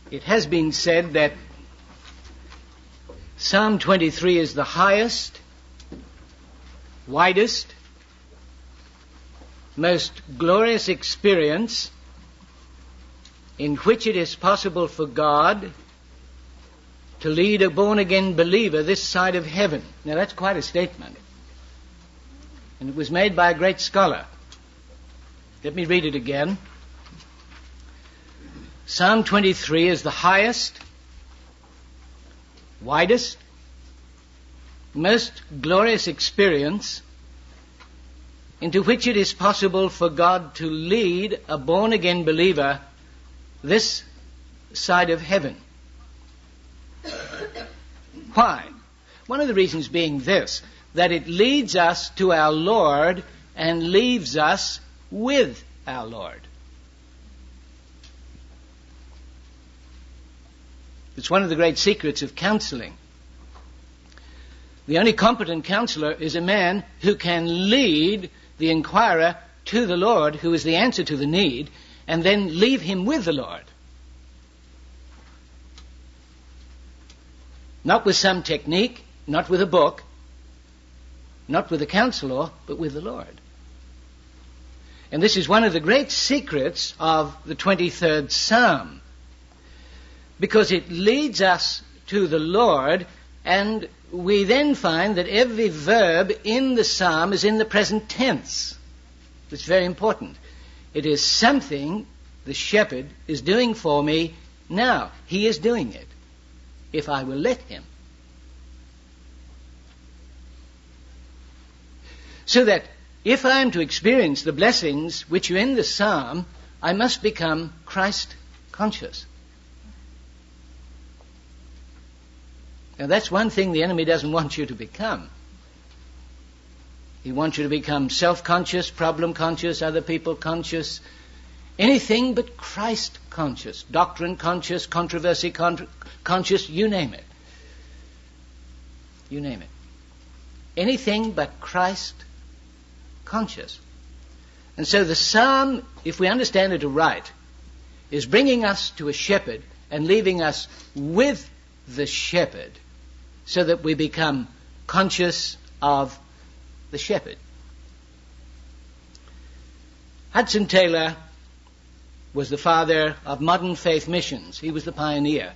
It has been said that Psalm 23 is the highest, widest, most glorious experience in which it is possible for God to lead a born-again believer this side of heaven. Now that's quite a statement. And it was made by a great scholar. Let me read it again. Psalm 23 is the highest, widest, most glorious experience into which it is possible for God to lead a born-again believer this side of heaven. Why? One of the reasons being this, that it leads us to our Lord and leaves us with our Lord. It's one of the great secrets of counseling. The only competent counselor is a man who can lead the inquirer to the Lord, who is the answer to the need, and then leave him with the Lord. Not with some technique, not with a book, not with a counselor, but with the Lord. And this is one of the great secrets of the 23rd Psalm, because it leads us to the Lord, and we then find that every verb in the psalm is in the present tense. It's very important. It is something the shepherd is doing for me now. He is doing it, if I will let him. So that if I am to experience the blessings which are in the psalm, I must become Christ conscious. Now that's one thing the enemy doesn't want you to become. He wants you to become self-conscious, problem-conscious, other people conscious, anything but Christ conscious, doctrine conscious, controversy conscious, you name it. You name it. Anything but Christ conscious. And so the psalm, if we understand it aright, is bringing us to a shepherd and leaving us with the shepherd, so that we become conscious of the shepherd. Hudson Taylor was the father of modern faith missions. He was the pioneer.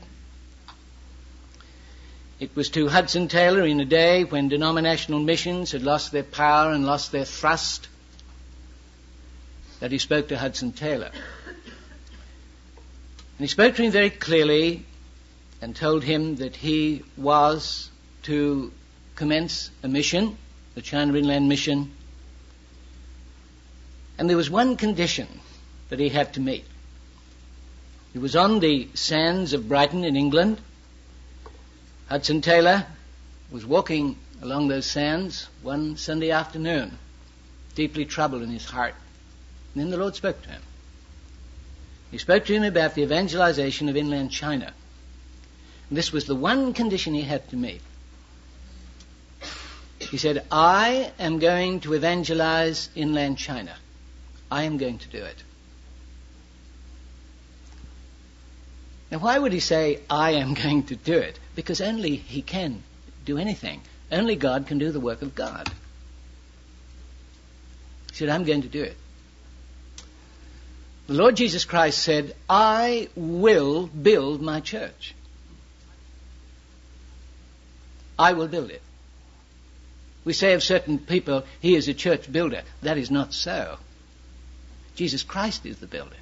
It was to Hudson Taylor in a day when denominational missions had lost their power and lost their thrust that he spoke to Hudson Taylor. And he spoke to him very clearly and told him that he was to commence a mission, the China Inland Mission, and there was one condition that he had to meet. He was on the sands of Brighton in England. Hudson Taylor was walking along those sands one Sunday afternoon, deeply troubled in his heart. And then the Lord spoke to him. He spoke to him about the evangelization of inland China. This was the one condition he had to meet. He said, I am going to evangelize inland China. I am going to do it. Now, why would he say, I am going to do it? Because only he can do anything. Only God can do the work of God. He said, I'm going to do it. The Lord Jesus Christ said, I will build my church. I will build it. We say of certain people, he is a church builder. That is not so. Jesus Christ is the builder.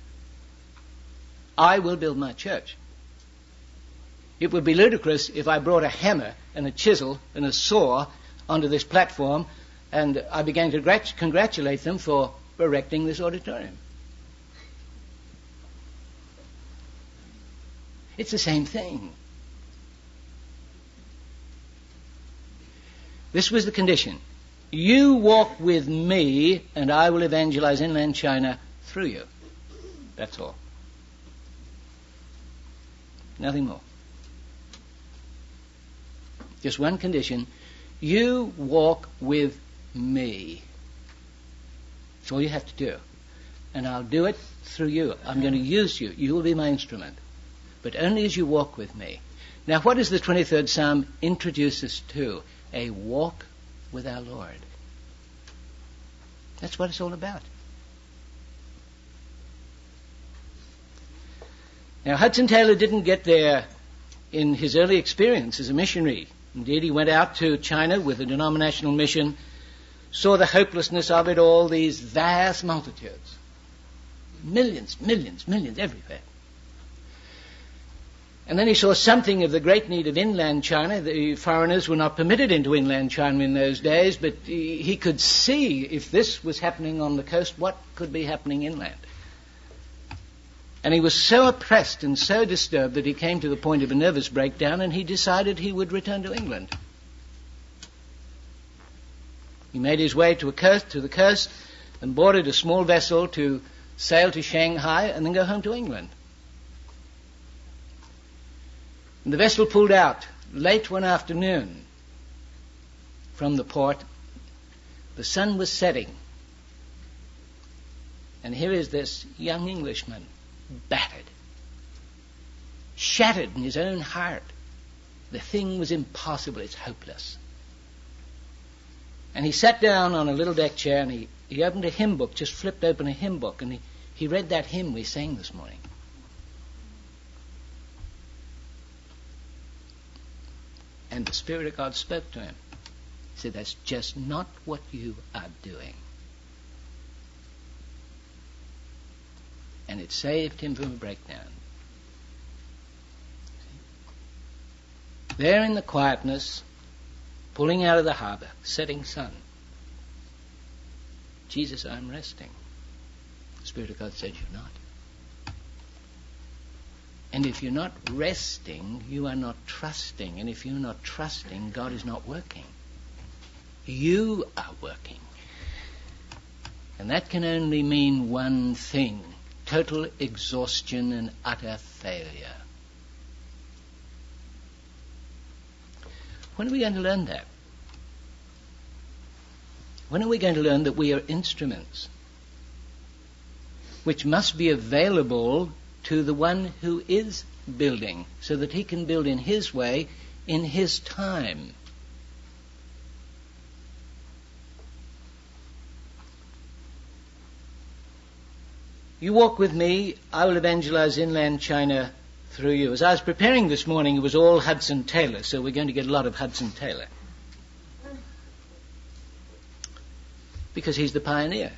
I will build my church. It would be ludicrous if I brought a hammer and a chisel and a saw onto this platform and I began to congratulate them for erecting this auditorium. It's the same thing. This was the condition. You walk with me and I will evangelize inland China through you. That's all. Nothing more. Just one condition. You walk with me. That's all you have to do. And I'll do it through you. I'm going to use you. You will be my instrument. but only as you walk with me. Now, what does the 23rd Psalm introduce us to? A walk with our Lord. That's what it's all about. Now, Hudson Taylor didn't get there in his early experience as a missionary. Indeed, he went out to China with a denominational mission, saw the hopelessness of it all, these vast multitudes. Millions everywhere. And then he saw something of the great need of inland China. The foreigners were not permitted into inland China in those days, but he could see if this was happening on the coast, what could be happening inland. And he was so oppressed and so disturbed that he came to the point of a nervous breakdown, and he decided he would return to England. He made his way to the coast and boarded a small vessel to sail to Shanghai and then go home to England. And the vessel pulled out late one afternoon from the port. The sun was setting. And here is this young Englishman, battered, shattered in his own heart. The thing was impossible, it's hopeless. And he sat down on a little deck chair and he opened a hymn book, just flipped open a hymn book, and he read that hymn we sang this morning. And the Spirit of God spoke to him. He said, that's just not what you are doing. And it saved him from a breakdown. There in the quietness, pulling out of the harbour, setting sun. Jesus, I'm resting. The Spirit of God said, you're not. And if you're not resting, you are not trusting. And if you're not trusting, God is not working. You are working. And that can only mean one thing: total exhaustion and utter failure. When are we going to learn that? When are we going to learn that we are instruments which must be available to the one who is building, so that he can build in his way, in his time? You walk with me, I will evangelize inland China through you. As I was preparing this morning, it was all Hudson Taylor, so we're going to get a lot of Hudson Taylor. Because he's the pioneer.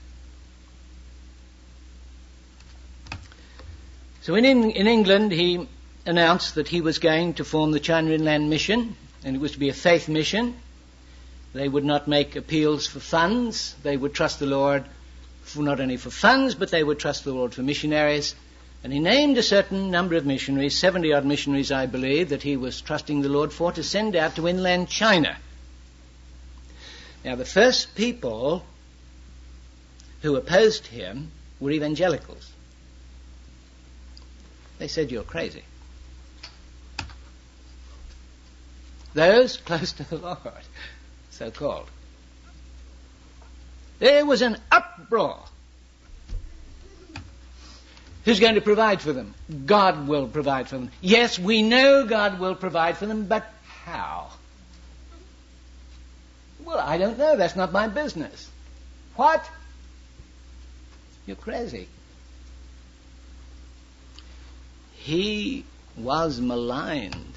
So in England, he announced that he was going to form the China Inland Mission, and it was to be a faith mission. They would not make appeals for funds. They would trust the Lord not only for funds, but they would trust the Lord for missionaries. And he named a certain number of missionaries, 70-odd missionaries, I believe, that he was trusting the Lord for, to send out to inland China. Now, the first people who opposed him were evangelicals. They said, you're crazy. Those close to the Lord, so-called. There was an uproar. Who's going to provide for them? God will provide for them. Yes, we know God will provide for them, but how? Well, I don't know. That's not my business. What? You're crazy. He was maligned.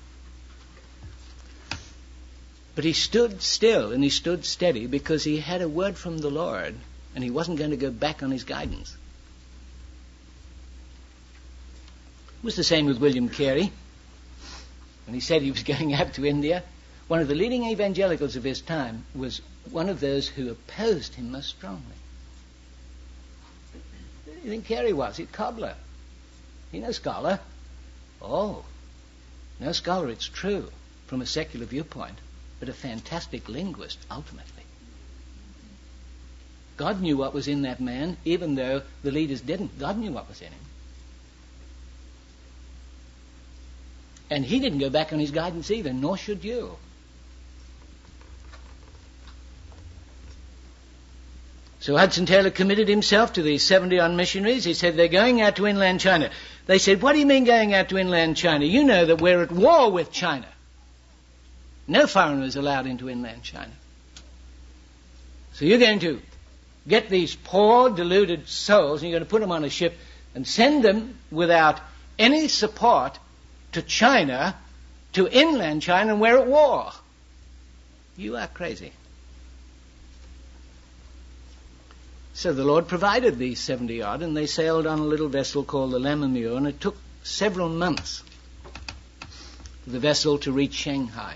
But he stood still and he stood steady because he had a word from the Lord and he wasn't going to go back on his guidance. It was the same with William Carey. When he said he was going out to India, one of the leading evangelicals of his time was one of those who opposed him most strongly. Who do you think Carey was? He's a cobbler. He's no scholar. Oh, no scholar, it's true, from a secular viewpoint, but a fantastic linguist, ultimately. God knew what was in that man, even though the leaders didn't. God knew what was in him. And he didn't go back on his guidance either, nor should you. So Hudson Taylor committed himself to these 70-odd missionaries. He said, they're going out to inland China. They said, what do you mean going out to inland China? You know that we're at war with China. No foreigners allowed into inland China. So you're going to get these poor, deluded souls, and you're going to put them on a ship and send them without any support to China, to inland China, and we're at war. You are crazy. So the Lord provided these 70-odd, and they sailed on a little vessel called the Lammermuir, and it took several months for the vessel to reach Shanghai.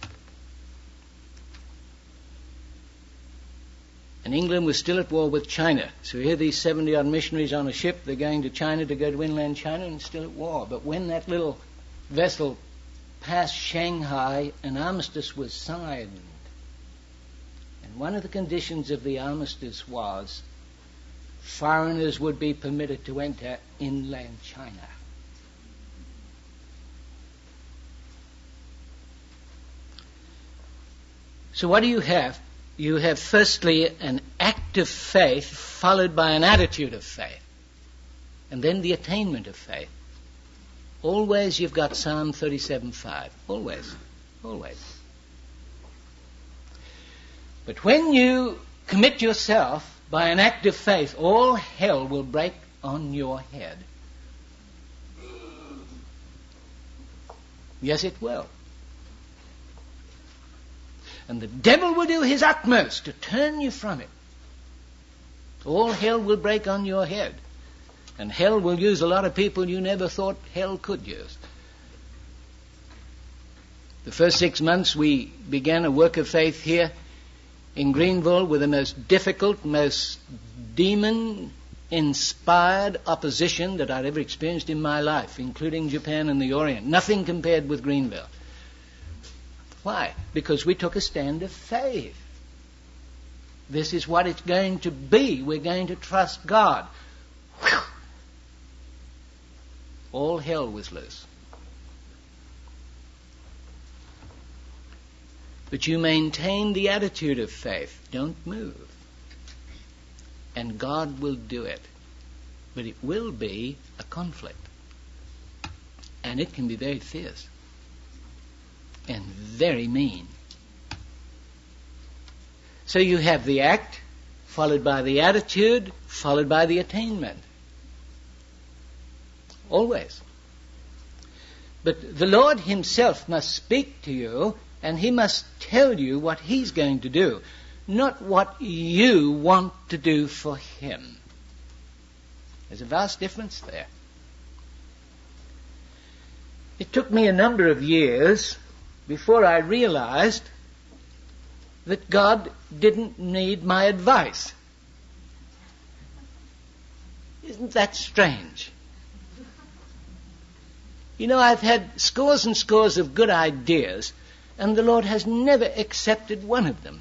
And England was still at war with China. So here these 70-odd missionaries on a ship, they're going to China to go to inland China, and still at war. But when that little vessel passed Shanghai, an armistice was signed. And one of the conditions of the armistice was foreigners would be permitted to enter inland China. So what do you have? You have firstly an act of faith followed by an attitude of faith, and then the attainment of faith. Always you've got Psalm 37:5. Always. Always. But when you commit yourself by an act of faith, all hell will break on your head. Yes, it will. And the devil will do his utmost to turn you from it. All hell will break on your head. And hell will use a lot of people you never thought hell could use. The first 6 months we began a work of faith here in Greenville with the most difficult, most demon-inspired opposition that I'd ever experienced in my life, including Japan and the Orient. Nothing compared with Greenville. Why? Because we took a stand of faith. This is what it's going to be. We're going to trust God. Whew. All hell was loose. But you maintain the attitude of faith. Don't move. And God will do it. But it will be a conflict. And it can be very fierce. And very mean. So you have the act, followed by the attitude, followed by the attainment. Always. But the Lord himself must speak to you, and he must tell you what he's going to do, not what you want to do for him. There's a vast difference there. It took me a number of years before I realized that God didn't need my advice. Isn't that strange? You know, I've had scores and scores of good ideas, and the Lord has never accepted one of them.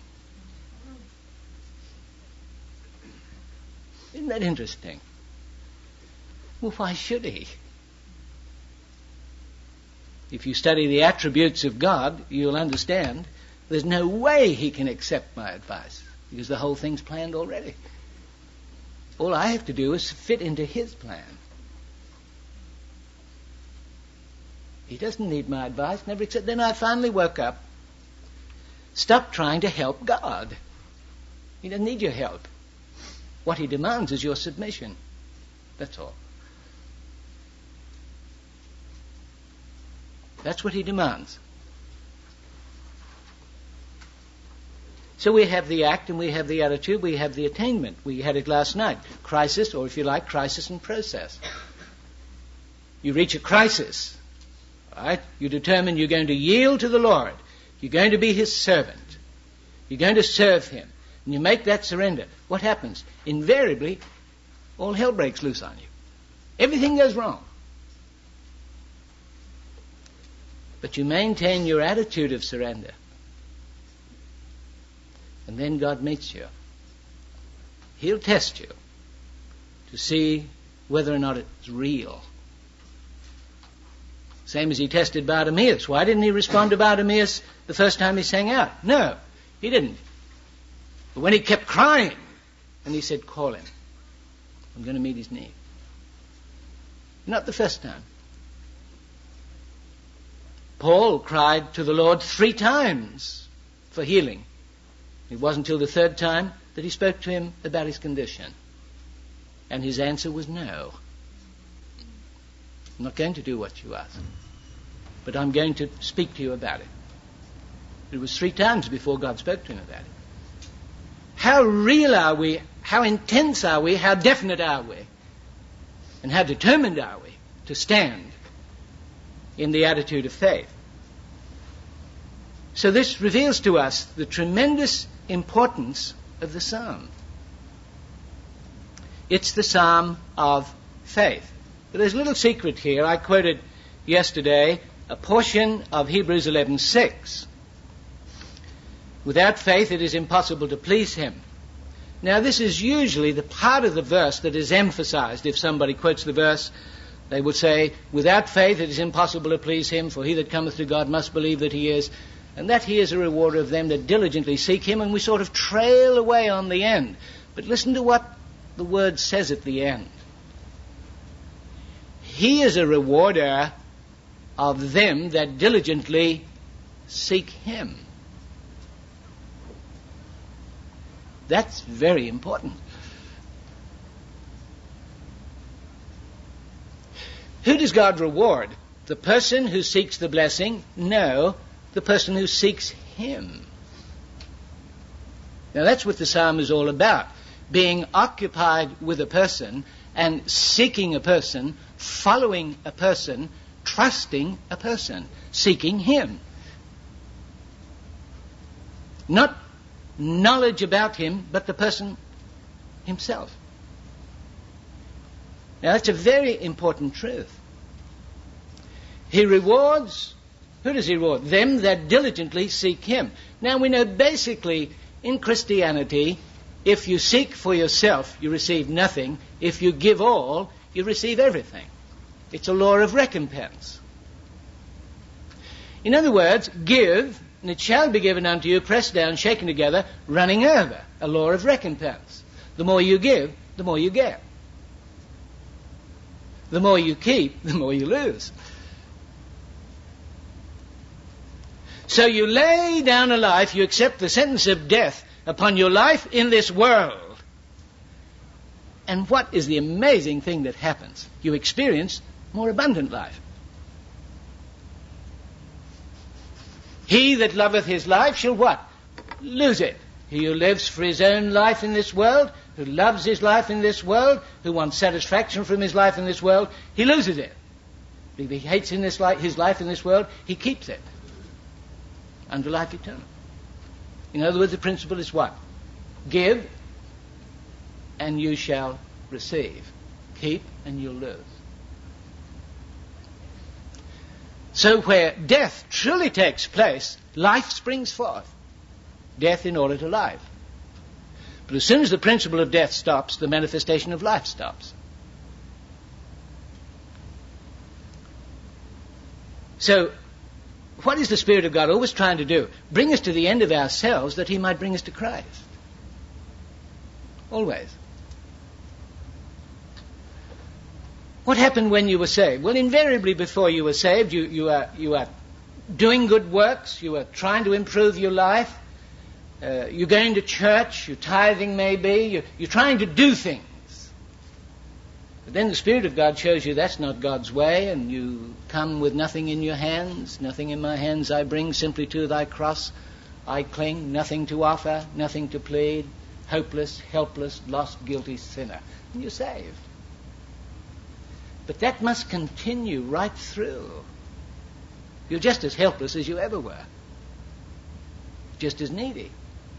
Isn't that interesting? Well, why should he? If you study the attributes of God, you'll understand there's no way he can accept my advice, because the whole thing's planned already. All I have to do is fit into his plan. He doesn't need my advice, never accept. Then I finally woke up. Stop trying to help God. He doesn't need your help. What he demands is your submission. That's all. That's what he demands. So we have the act and we have the attitude, we have the attainment. We had it last night. Crisis, or if you like, crisis and process. You reach a crisis, right? You determine you're going to yield to the Lord. You're going to be his servant. You're going to serve him. And you make that surrender. What happens? Invariably, all hell breaks loose on you. Everything goes wrong. But you maintain your attitude of surrender. And then God meets you. He'll test you to see whether or not it's real. Same as he tested Bartimaeus. Why didn't he respond to Bartimaeus the first time he sang out? No, he didn't. But when he kept crying, And he said, call him. I'm going to meet his need. Not the first time. Paul cried to the Lord 3 times for healing. It wasn't until the 3rd time that he spoke to him about his condition. And his answer was no. I'm not going to do what you ask, but I'm going to speak to you about it. It was 3 times before God spoke to him about it. How real are we? How intense are we? How definite are we? And how determined are we to stand in the attitude of faith? So this reveals to us the tremendous importance of the psalm. It's the psalm of faith. But there's a little secret here. I quoted yesterday a portion of Hebrews 11:6. Without faith it is impossible to please him. Now this is usually the part of the verse that is emphasized. If somebody quotes the verse, they would say, without faith it is impossible to please him, for he that cometh to God must believe that he is, and that he is a rewarder of them that diligently seek him, and we sort of trail away on the end. But listen to what the word says at the end. He is a rewarder of them that diligently seek him. That's very important. Who does God reward? The person who seeks the blessing? No, the person who seeks him. Now that's what the psalm is all about. Being occupied with a person and seeking a person, following a person, trusting a person, seeking him. Not knowledge about him, but the person himself. Now that's a very important truth. He rewards, who does he reward? Them that diligently seek him. Now we know basically in Christianity, if you seek for yourself, you receive nothing. If you give all, you receive everything. It's a law of recompense. In other words, give, and it shall be given unto you, pressed down, shaken together, running over. A law of recompense. The more you give, the more you get. The more you keep, the more you lose. So you lay down a life, you accept the sentence of death upon your life in this world. And what is the amazing thing that happens? You experience more abundant life. He that loveth his life shall what? Lose it. He who lives for his own life in this world, who loves his life in this world, who wants satisfaction from his life in this world, he loses it. If he hates in this his life in this world, he keeps it unto life eternal. In other words, the principle is what? Give, and you shall receive. Keep, and you'll lose. So where death truly takes place, life springs forth. Death in order to life. But as soon as the principle of death stops, the manifestation of life stops. So, what is the Spirit of God always trying to do? Bring us to the end of ourselves that he might bring us to Christ. Always. What happened when you were saved? Well, invariably before you were saved, you are doing good works, you are trying to improve your life, you're going to church, you're tithing maybe, you're trying to do things. But then the Spirit of God shows you that's not God's way, and you come with nothing in your hands. Nothing in my hands I bring, simply to thy cross I cling, nothing to offer, nothing to plead, hopeless, helpless, lost, guilty sinner. And you're saved. But that must continue right through. You're just as helpless as you ever were. Just as needy.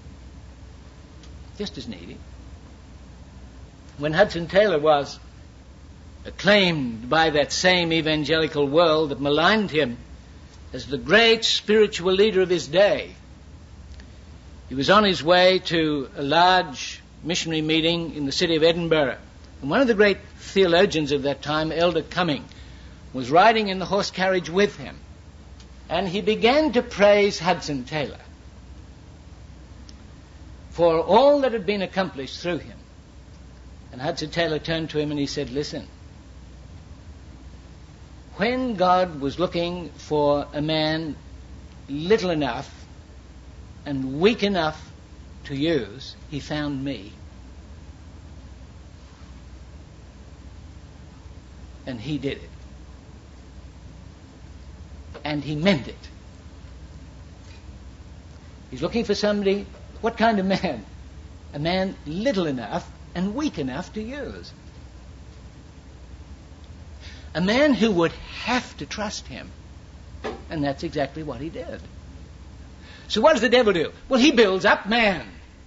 Just as needy. When Hudson Taylor was acclaimed by that same evangelical world that maligned him as the great spiritual leader of his day, he was on his way to a large missionary meeting in the city of Edinburgh. And one of the great theologians of that time, Elder Cumming, was riding in the horse carriage with him. And he began to praise Hudson Taylor for all that had been accomplished through him. And Hudson Taylor turned to him and he said, listen, when God was looking for a man little enough and weak enough to use, he found me. And he did it. And he meant it. He's looking for somebody, what kind of man? A man little enough and weak enough to use. A man who would have to trust him. And that's exactly what he did. So what does the devil do? Well, he builds up man.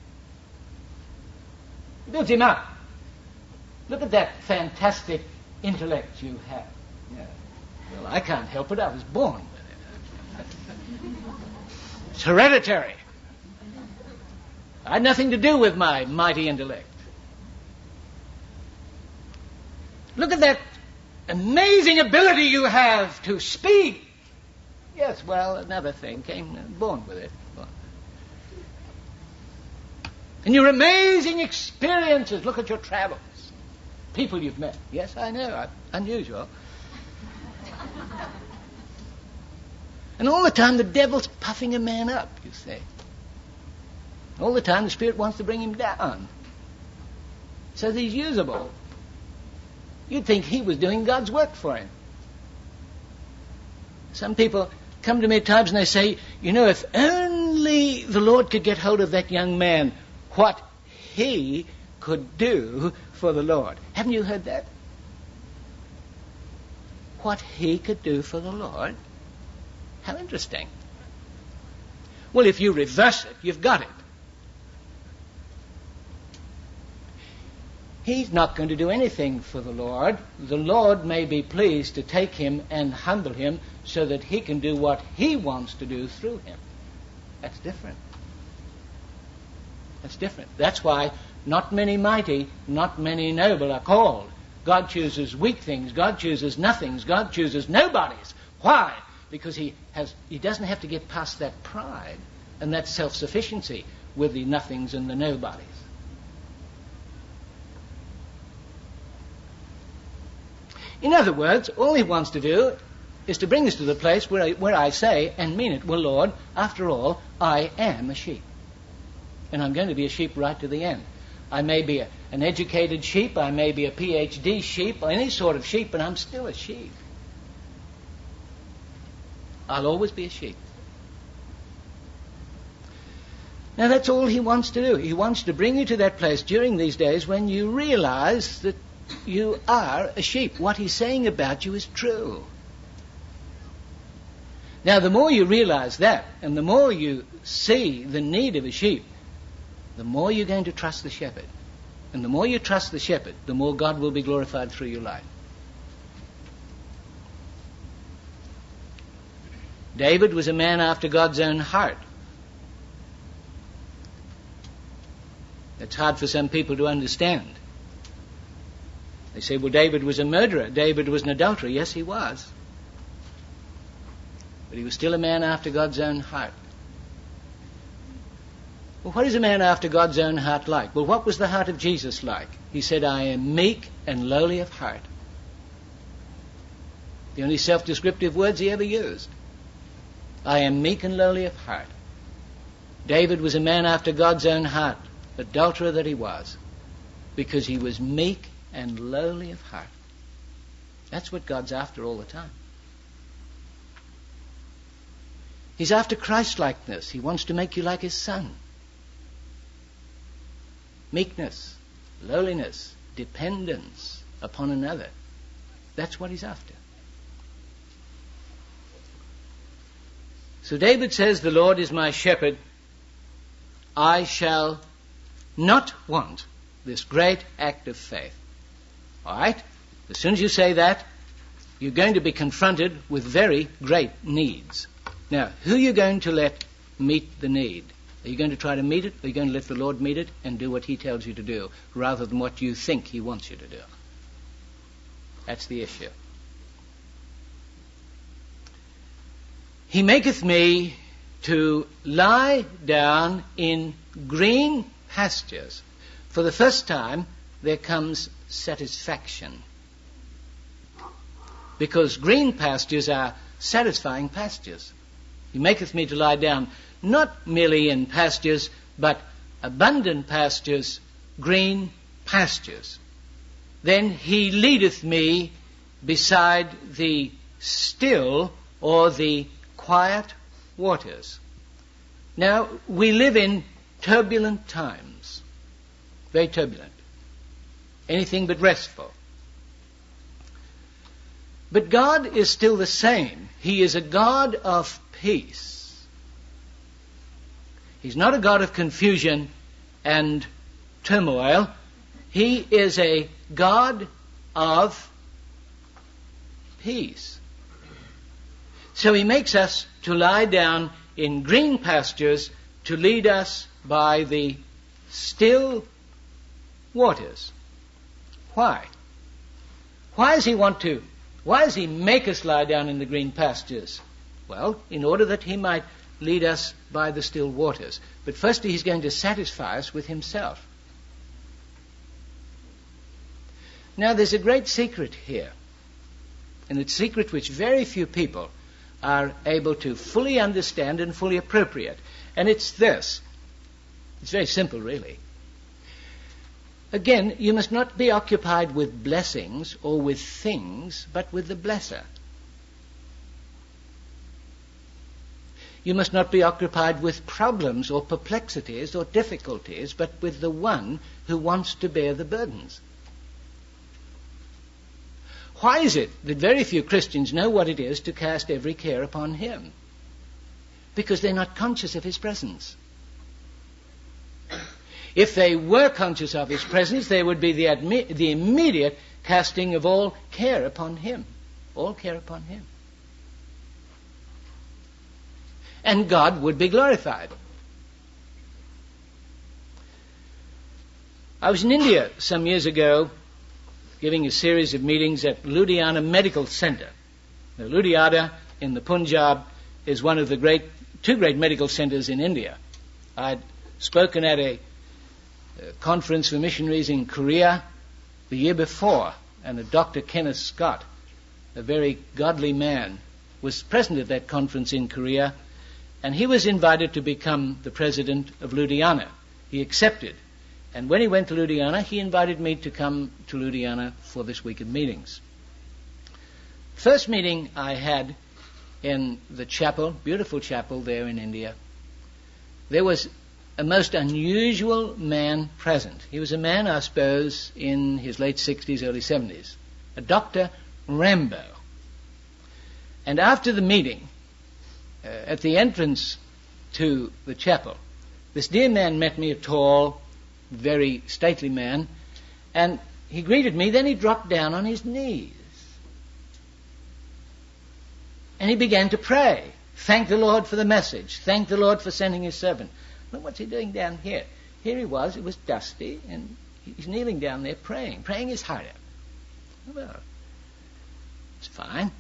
He builds him up. Look at that fantastic intellect you have. Yeah. Well, I can't help it. I was born with it. It's hereditary. I had nothing to do with my mighty intellect. Look at that amazing ability you have to speak. Yes, well, another thing came born with it. And your amazing experiences. Look at your travels. People you've met. Yes, I know. Unusual. And all the time the devil's puffing a man up, you see. All the time the Spirit wants to bring him down. So that he's usable. You'd think he was doing God's work for him. Some people come to me at times and they say, you know, if only the Lord could get hold of that young man, what he could do for the Lord. Haven't you heard that? What he could do for the Lord? How interesting. Well, if you reverse it, you've got it. He's not going to do anything for the Lord. The Lord may be pleased to take him and humble him so that he can do what he wants to do through him. That's different. That's different. That's why not many mighty, not many noble are called. God chooses weak things. God chooses nothings. God chooses nobodies. Why? Because he doesn't have to get past that pride and that self-sufficiency with the nothings and the nobodies. In other words, all he wants to do is to bring us to the place where I say and mean it, well, Lord, after all, I am a sheep. And I'm going to be a sheep right to the end. I may be an educated sheep, I may be a PhD sheep, or any sort of sheep, but I'm still a sheep. I'll always be a sheep. Now that's all he wants to do. He wants to bring you to that place during these days when you realize that you are a sheep. What he's saying about you is true. Now the more you realize that, and the more you see the need of a sheep, the more you're going to trust the shepherd. And the more you trust the shepherd, the more God will be glorified through your life. David was a man after God's own heart. That's hard for some people to understand. They say, well, David was a murderer. David was an adulterer. Yes, he was. But he was still a man after God's own heart. Well, what is a man after God's own heart like? Well, what was the heart of Jesus like? He said, I am meek and lowly of heart. The only self-descriptive words he ever used. I am meek and lowly of heart. David was a man after God's own heart, adulterer that he was, because he was meek and lowly of heart. That's what God's after all the time. He's after Christ-likeness. He wants to make you like his Son. Meekness, lowliness, dependence upon another. That's what he's after. So David says, the Lord is my shepherd. I shall not want. This great act of faith. All right? As soon as you say that, you're going to be confronted with very great needs. Now, who are you going to let meet the need? Are you going to try to meet it, or are you going to let the Lord meet it and do what he tells you to do, rather than what you think he wants you to do? That's the issue. He maketh me to lie down in green pastures. For the first time, there comes satisfaction. Because green pastures are satisfying pastures. He maketh me to lie down, not merely in pastures, but abundant pastures, green pastures. Then he leadeth me beside the still or the quiet waters. Now, we live in turbulent times, very turbulent, anything but restful. But God is still the same. He is a God of peace. He's not a God of confusion and turmoil. He is a God of peace. So he makes us to lie down in green pastures, to lead us by the still waters. Why? Why does he make us lie down in the green pastures? Well, in order that he might lead us by the still waters. But firstly, he's going to satisfy us with himself. Now, there's a great secret here, and it's a secret which very few people are able to fully understand and fully appropriate. And it's this. It's very simple, really. Again, you must not be occupied with blessings or with things, but with the blesser. You must not be occupied with problems or perplexities or difficulties, but with the one who wants to bear the burdens. Why is it that very few Christians know what it is to cast every care upon him? Because they're not conscious of his presence. If they were conscious of his presence, there would be the immediate casting of all care upon him. All care upon him. And God would be glorified. I was in India some years ago, giving a series of meetings at Ludhiana Medical Centre. Now, Ludhiana in the Punjab is one of the two great medical centres in India. I'd spoken at a conference for missionaries in Korea the year before, and a Dr. Kenneth Scott, a very godly man, was present at that conference in Korea, and he was invited to become the president of Ludhiana. He accepted. And when he went to Ludhiana, he invited me to come to Ludhiana for this week of meetings. First meeting I had in the chapel, beautiful chapel there in India, there was a most unusual man present. He was a man, I suppose, in his late 60s, early 70s, a Dr. Rambo. And after the meeting, at the entrance to the chapel, this dear man met me, a tall, very stately man, and he greeted me. Then he dropped down on his knees and he began to pray. Thank the Lord for the message. Thank the Lord for sending his servant. Look, what's he doing down here? Here he was, it was dusty, and he's kneeling down there praying his heart out. Well, it's fine.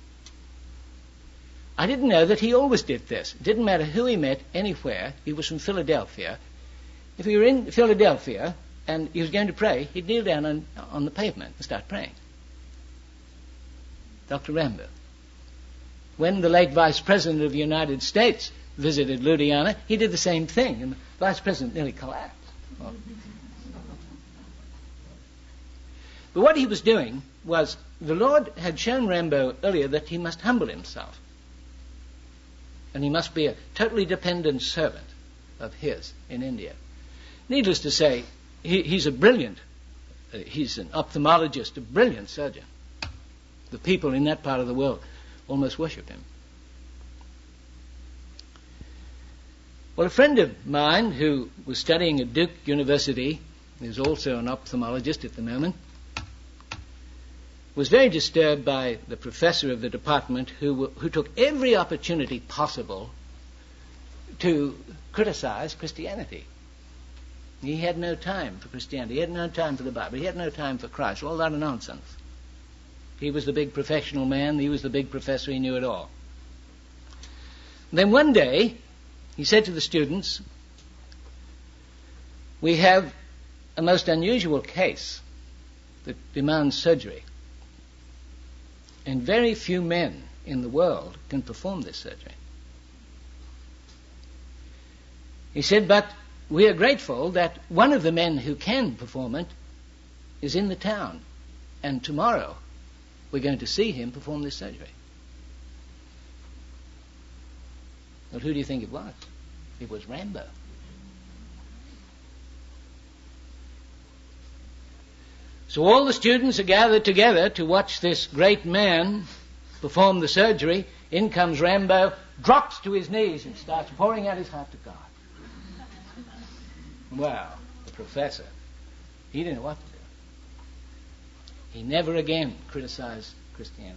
I didn't know that he always did this. It didn't matter who he met anywhere. He was from Philadelphia. If he were in Philadelphia and he was going to pray, he'd kneel down on the pavement and start praying. Dr. Rambo. When the late Vice President of the United States visited Ludhiana, he did the same thing, and the Vice President nearly collapsed. But what he was doing was, the Lord had shown Rambo earlier that he must humble himself, and he must be a totally dependent servant of his in India. Needless to say, he's a brilliant, he's an ophthalmologist, a brilliant surgeon. The people in that part of the world almost worship him. Well, a friend of mine who was studying at Duke University, who's also an ophthalmologist at the moment, was very disturbed by the professor of the department who took every opportunity possible to criticize Christianity. He had no time for Christianity. He had no time for the Bible. He had no time for Christ. All that nonsense. He was the big professional man. He was the big professor. He knew it all. Then one day, he said to the students, we have a most unusual case that demands surgery. And very few men in the world can perform this surgery. He said, but we are grateful that one of the men who can perform it is in the town, and tomorrow we're going to see him perform this surgery. Well, who do you think it was? It was Rambo. So all the students are gathered together to watch this great man perform the surgery. In comes Rambo, drops to his knees and starts pouring out his heart to God. Well, the professor, he didn't know what to do. He never again criticized Christianity.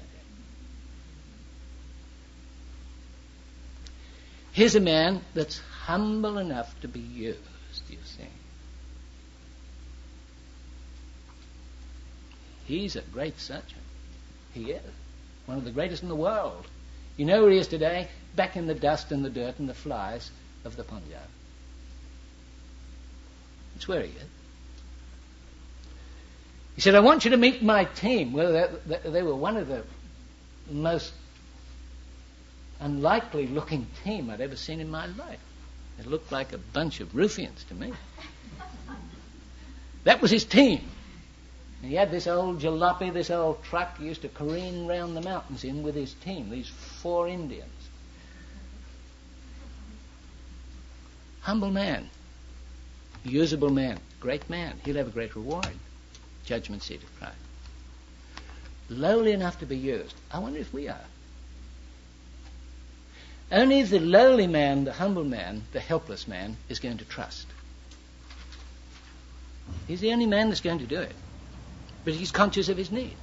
Here's a man that's humble enough to be used, you see. He's a great surgeon. He is. One of the greatest in the world. You know where he is today? Back in the dust and the dirt and the flies of the Punjab. That's where he is. He said, I want you to meet my team. Well, they were one of the most unlikely looking team I'd ever seen in my life. It looked like a bunch of ruffians to me. That was his team. And he had this old jalopy, this old truck he used to careen round the mountains in with his team, these 4 Indians. Humble man. Usable man. Great man. He'll have a great reward. Judgment seat of Christ. Lowly enough to be used. I wonder if we are. Only the lowly man, the humble man, the helpless man is going to trust. He's the only man that's going to do it. But he's conscious of his need.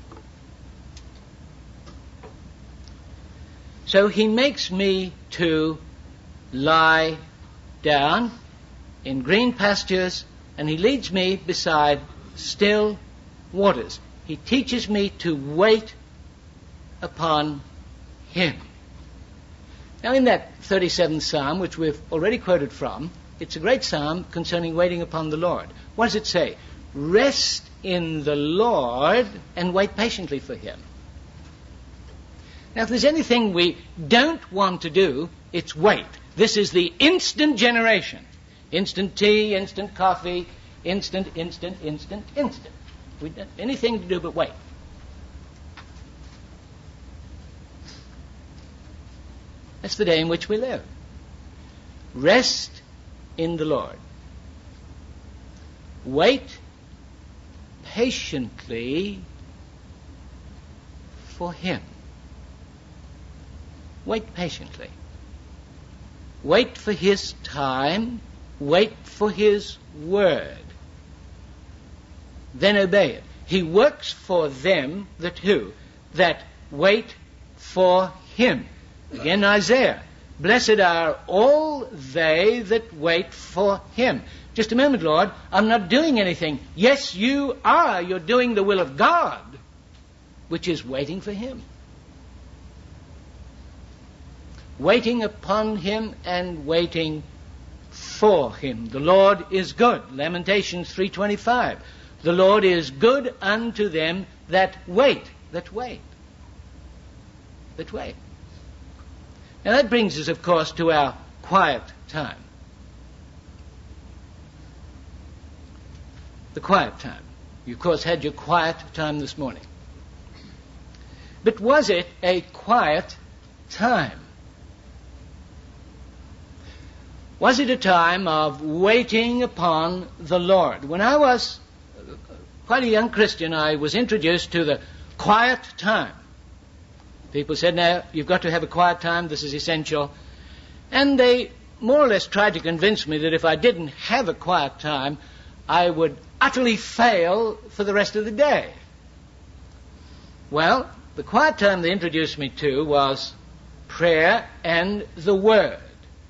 So he makes me to lie down in green pastures, and he leads me beside still waters. He teaches me to wait upon him. Now in that 37th Psalm, which we've already quoted from, it's a great psalm concerning waiting upon the Lord. What does it say? Rest in the Lord and wait patiently for him. Now if there's anything we don't want to do, it's wait. This is the instant generation. Instant tea, instant coffee, instant. We don't anything to do but wait. That's the day in which we live. Rest in the Lord. Wait patiently for him. Wait patiently. Wait for his time. Wait for his word. Then obey it. He works for them that who? That wait for him. Again, Isaiah. Blessed are all they that wait for him. Just a moment, Lord. I'm not doing anything. Yes, you are. You're doing the will of God, which is waiting for him. Waiting upon him and waiting for him. The Lord is good. Lamentations 3:25. The Lord is good unto them that wait. That wait. That wait. Now that brings us, of course, to our quiet time. The quiet time. You, of course, had your quiet time this morning. But was it a quiet time? Was it a time of waiting upon the Lord? When I was quite a young Christian, I was introduced to the quiet time. People said, now, you've got to have a quiet time, this is essential. And they more or less tried to convince me that if I didn't have a quiet time, I would utterly fail for the rest of the day. Well, the quiet time they introduced me to was prayer and the Word.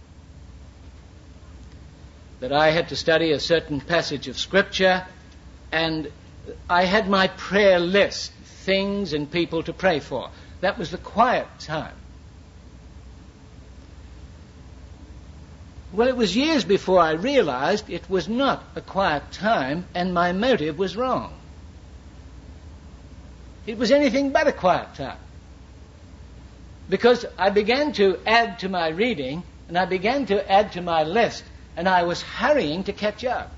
That I had to study a certain passage of Scripture, and I had my prayer list, things and people to pray for. That was the quiet time. Well, it was years before I realized it was not a quiet time and my motive was wrong. It was anything but a quiet time. Because I began to add to my reading and I began to add to my list and I was hurrying to catch up.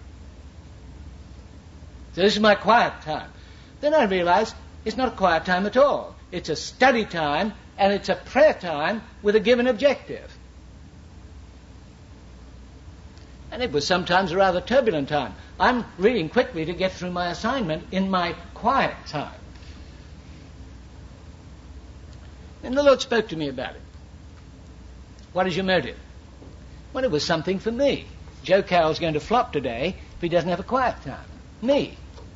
So this is my quiet time. Then I realized it's not a quiet time at all. It's a study time and it's a prayer time with a given objective. And it was sometimes a rather turbulent time. I'm reading quickly to get through my assignment in my quiet time. And the Lord spoke to me about it. What is your motive? Well, it was something for me. Joe Carroll's going to flop today if he doesn't have a quiet time. Me.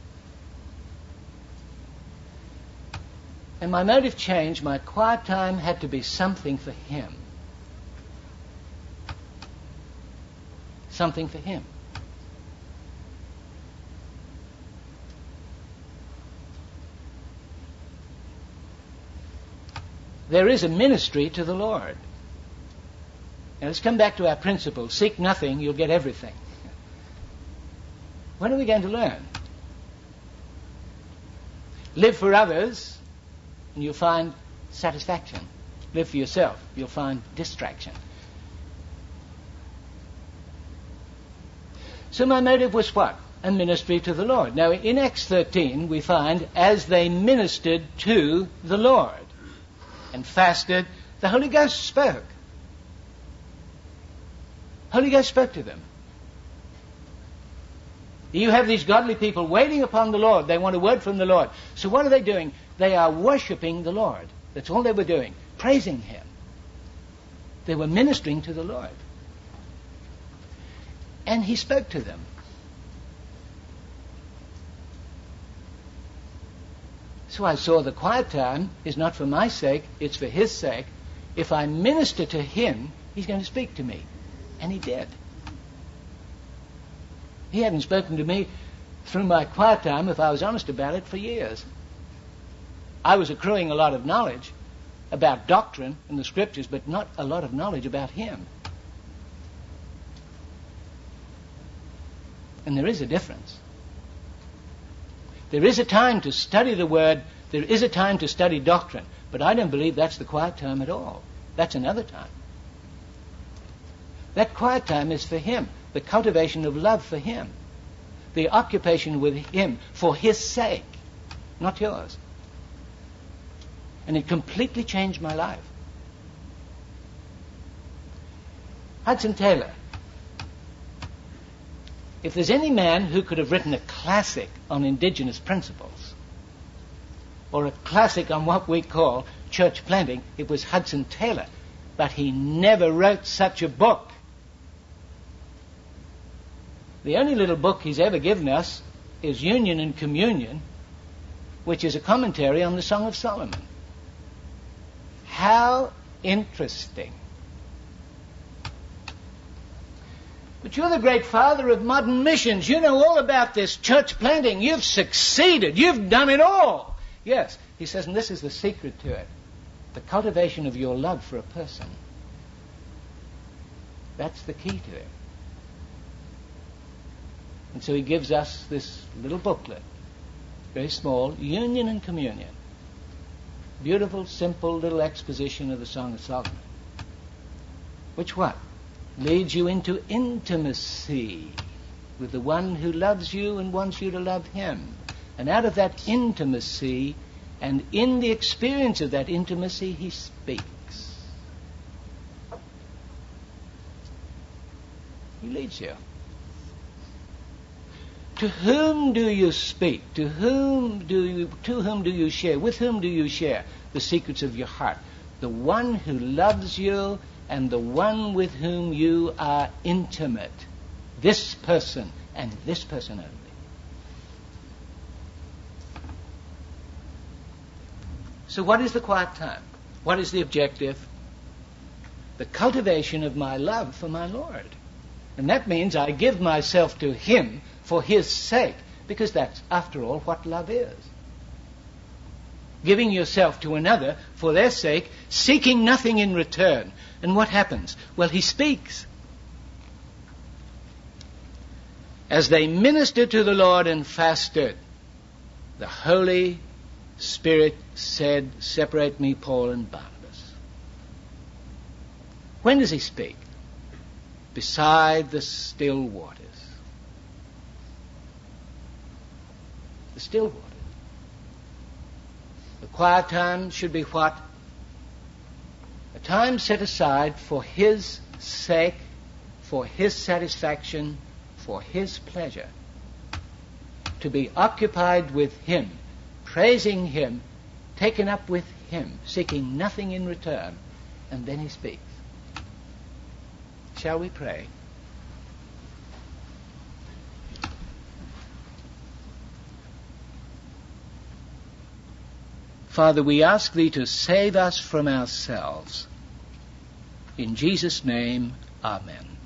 And my motive changed. My quiet time had to be something for him. Something for him. There is a ministry to the Lord. Now let's come back to our principle. Seek nothing, you'll get everything. When are we going to learn? Live for others, and you'll find satisfaction. Live for yourself, you'll find distraction. So my motive was what? A ministry to the Lord. Now in Acts 13 we find, as they ministered to the Lord and fasted, the Holy Ghost spoke. Holy Ghost spoke to them. You have these godly people waiting upon the Lord. They want a word from the Lord. So what are they doing? They are worshipping the Lord. That's all they were doing. Praising Him. They were ministering to the Lord. And He spoke to them. So I saw the quiet time is not for my sake, it's for His sake. If I minister to Him, He's going to speak to me. And He did. He hadn't spoken to me through my quiet time, if I was honest about it, for years. I was accruing a lot of knowledge about doctrine and the Scriptures, but not a lot of knowledge about Him. And there is a difference. There is a time to study the Word, there is a time to study doctrine, but I don't believe that's the quiet time at all. That's another time. That quiet time is for Him, the cultivation of love for Him, the occupation with Him for His sake, not yours. And it completely changed my life. Hudson Taylor. If there's any man who could have written a classic on indigenous principles, or a classic on what we call church planting, it was Hudson Taylor. But he never wrote such a book. The only little book he's ever given us is Union and Communion, which is a commentary on the Song of Solomon. How interesting. But you're the great father of modern missions. You know all about this church planting. You've succeeded. You've done it all. Yes, he says, and this is the secret to it. The cultivation of your love for a person. That's the key to it. And so he gives us this little booklet, very small, Union and Communion. Beautiful, simple little exposition of the Song of Solomon. Which what? Leads you into intimacy with the one who loves you and wants you to love him. And out of that intimacy, and in the experience of that intimacy, he speaks. He leads you. To whom do you speak? To whom do you share? With whom do you share the secrets of your heart? The one who loves you and the one with whom you are intimate. This person and this person only. So what is the quiet time? What is the objective? The cultivation of my love for my Lord. And that means I give myself to Him for His sake, because that's, after all, what love is. Giving yourself to another for their sake, seeking nothing in return. And what happens? Well, He speaks. as they ministered to the Lord and fasted, the Holy Spirit said, "Separate me, Paul and Barnabas." When does he speak? Beside the still waters. The still waters. The quiet time should be what? A time set aside for his sake, for his satisfaction, for his pleasure. To be occupied with him, praising him, taken up with him, seeking nothing in return. And then he speaks. Shall we pray? Father, we ask thee to save us from ourselves. In Jesus' name, amen.